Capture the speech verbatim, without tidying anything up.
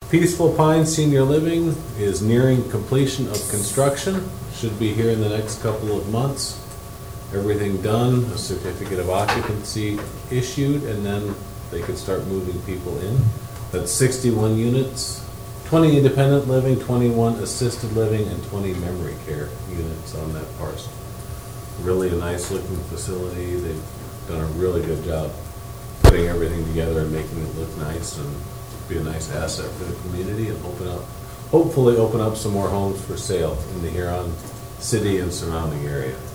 Peaceful Pines Senior Living is nearing completion of construction. Should be here in the next couple of months. Everything done, a certificate of occupancy issued, and then they could start moving people in. That's sixty-one units, twenty independent living, twenty-one assisted living, and twenty memory care units on that parcel. Really a nice looking facility. They've done a really good job putting everything together and making it look nice and be a nice asset for the community, and open up, hopefully open up some more homes for sale in the Huron City and surrounding area.